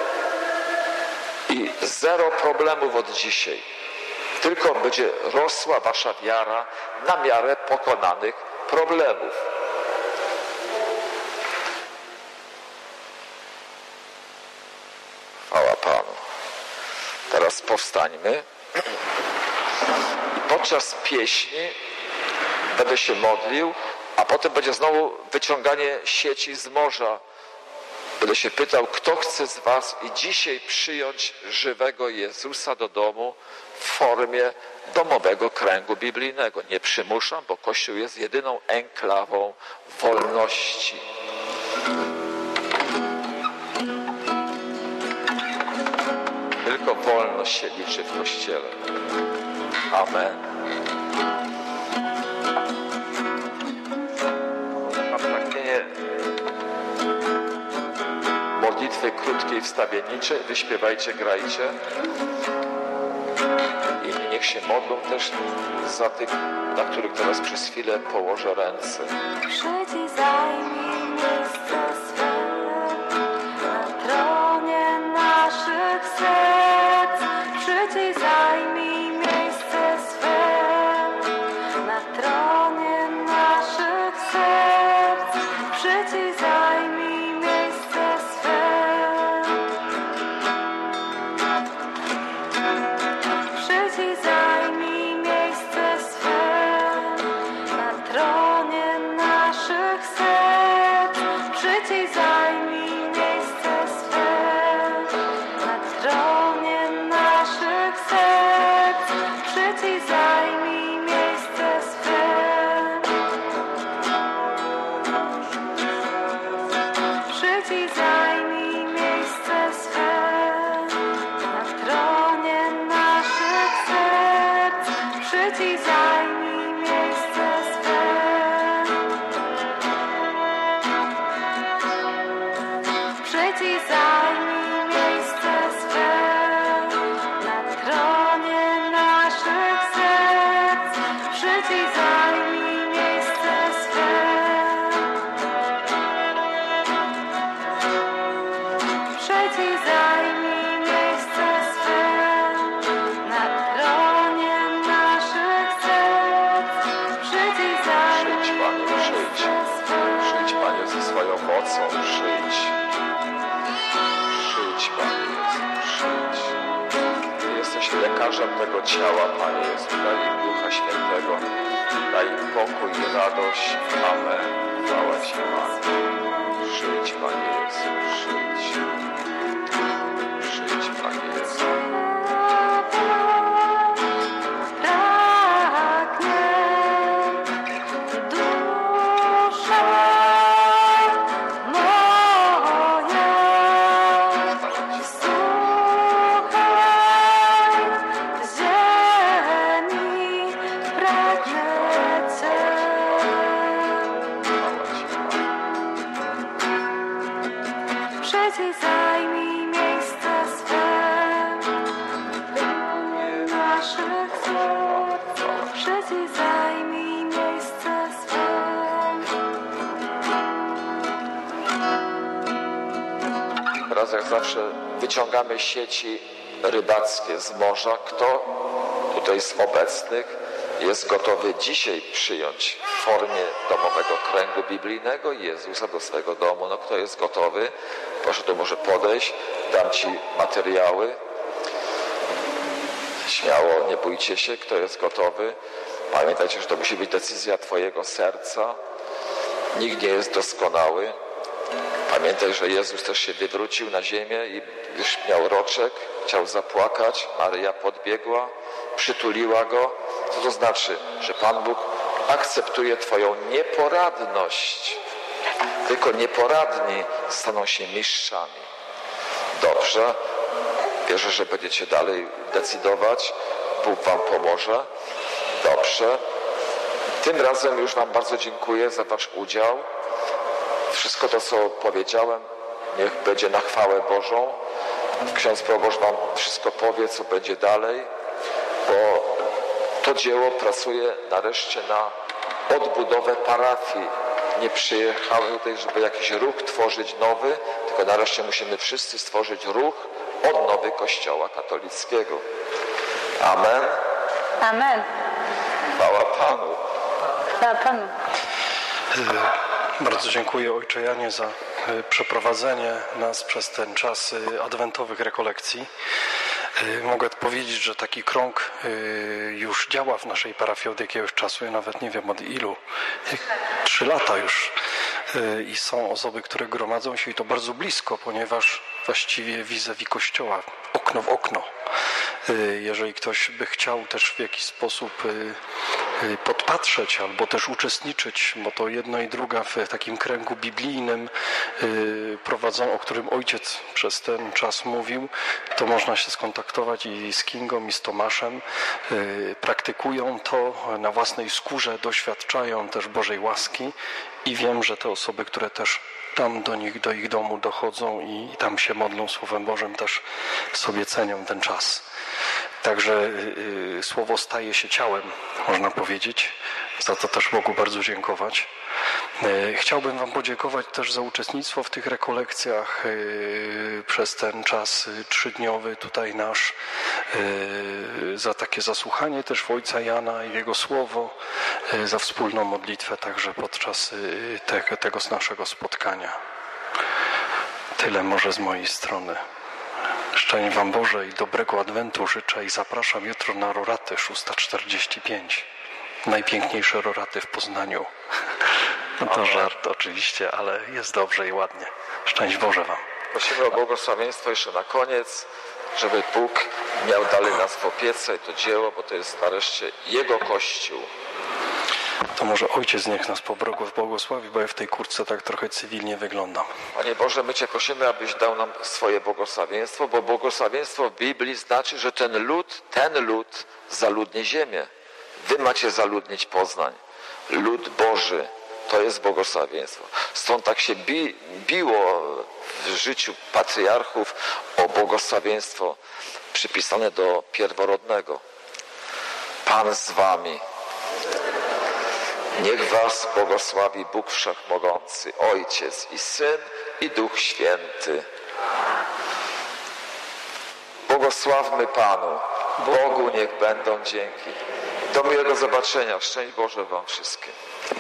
i 0 problemów od dzisiaj. Tylko będzie rosła wasza wiara na miarę pokonanych problemów. Chwała Panu. Teraz powstańmy i podczas pieśni będę się modlił, a potem będzie znowu wyciąganie sieci z morza. Będę się pytał, kto chce z was i dzisiaj przyjąć żywego Jezusa do domu w formie domowego kręgu biblijnego. Nie przymuszam, bo Kościół jest jedyną enklawą wolności. Tylko wolność się liczy w Kościele. Amen. Mam pragnienie modlitwy krótkiej, wstawienniczej. Wy śpiewajcie, grajcie. I niech się modlą też za tych, na których teraz przez chwilę położę ręce. Przyjdź i zajmij miejsce swe na tronie naszych serc. Przyjdź i zajmij miejsce swe na tronie naszych serc. Przyjdź i zajmij miejsce swe. Przyjdź i zajmij miejsce swe na tronie naszych serc. Przyjdź i zajmij miejsce swe na tronie naszych serc. Przyjdź i zajmij miejsce swe. Przyjdź i zajmij miejsce swe na tronie naszych serc. Przyjdź i zajmij miejsce swe. Przyjdź i zajmij miejsce swe na tronie naszych serc. Przyjdź i zajmij miejsce swe. Przyjdź i zajmij miejsce swe na tronie naszych serc. Przyjdź i zajmij Przyjdź, Panie, przyjdź. miejsce swe. Przyjdź, Panie, ze swoją mocą. Przyjdź. Przyjdź, Panie Jezu, przyjdź. Ty jesteś lekarzem tego ciała, Panie Jezu. Daj im Ducha Świętego. Daj im pokój i radość. Amen. Chwała Ci, Panie. Przyjdź, Panie Jezu, przyjdź. Przyjdź, Panie Jezu. Pragnie dusza moja, słuchaj ziemi, pragnę Cię. Chwała Ci, Panie. Przyjdź i zajmij miejsce swe w naszych serc. Przyjdź i zajmij miejsce swe. Teraz jak zawsze wyciągamy sieci rybackie z morza. Kto tutaj z obecnych jest gotowy dzisiaj przyjąć w formie domowego kręgu biblijnego Jezusa do swego domu? No kto jest gotowy? Proszę tu może podejść, dam Ci materiały. Śmiało, nie bójcie się, kto jest gotowy. Pamiętajcie, że to musi być decyzja Twojego serca. Nikt nie jest doskonały. Pamiętaj, że Jezus też się wywrócił na ziemię i już miał roczek, chciał zapłakać. Maryja podbiegła, przytuliła go. Co to znaczy? Że Pan Bóg akceptuje Twoją nieporadność. Tylko nieporadni staną się mistrzami. Dobrze. Wierzę, że będziecie dalej decydować. Bóg Wam pomoże. Dobrze. Tym razem już Wam bardzo dziękuję za Wasz udział. Wszystko to, co powiedziałem, niech będzie na chwałę Bożą. Ksiądz proboszcz wam wszystko powie, co będzie dalej, bo to dzieło pracuje nareszcie na odbudowę parafii. Nie przyjechałem tutaj, żeby jakiś ruch tworzyć nowy, tylko nareszcie musimy wszyscy stworzyć ruch odnowy Kościoła katolickiego. Amen. Amen. Chwała Panu. Chwała Panu. Bardzo dziękuję Ojcze Janie za przeprowadzenie nas przez ten czas adwentowych rekolekcji. Mogę powiedzieć, że taki krąg już działa w naszej parafii od jakiegoś czasu. Ja nawet nie wiem od ilu. 3 lata już. I są osoby, które gromadzą się i to bardzo blisko, ponieważ właściwie vis-a-vis kościoła, okno w okno. Jeżeli ktoś by chciał też w jakiś sposób podpatrzeć albo też uczestniczyć, bo to jedno i druga w takim kręgu biblijnym o którym ojciec przez ten czas mówił, to można się skontaktować i z Kingą, i z Tomaszem. Praktykują to na własnej skórze, doświadczają też Bożej łaski i wiem, że te osoby, które też tam do ich domu dochodzą i tam się modlą Słowem Bożym, też sobie cenią ten czas. Także Słowo staje się ciałem, można powiedzieć. Za to też Bogu bardzo dziękować. Chciałbym wam podziękować też za uczestnictwo w tych rekolekcjach przez ten czas 3-dniowy tutaj nasz, za takie zasłuchanie też w Ojca Jana i Jego Słowo, za wspólną modlitwę także podczas tego naszego spotkania. Tyle może z mojej strony. Szczęść wam Boże i dobrego Adwentu życzę i zapraszam jutro na roraty 6:45. Najpiękniejsze roraty w Poznaniu. No to żart oczywiście, ale jest dobrze i ładnie. Szczęść Boże wam. Prosimy o błogosławieństwo jeszcze na koniec, żeby Bóg miał dalej nas w opiece i to dzieło, bo to jest nareszcie Jego Kościół. To może Ojciec niech nas błogosławi, bo ja w tej kurtce tak trochę cywilnie wyglądam. Panie Boże, my Cię prosimy, abyś dał nam swoje błogosławieństwo, bo błogosławieństwo w Biblii znaczy, że ten lud zaludni ziemię. Wy macie zaludnić Poznań. Lud Boży, to jest błogosławieństwo. Stąd tak się biło w życiu patriarchów o błogosławieństwo przypisane do pierworodnego. Pan z wami. Niech was błogosławi Bóg Wszechmogący, Ojciec i Syn i Duch Święty. Błogosławmy Panu. Bogu niech będą dzięki. Do miłego zobaczenia. Szczęść Boże wam wszystkim.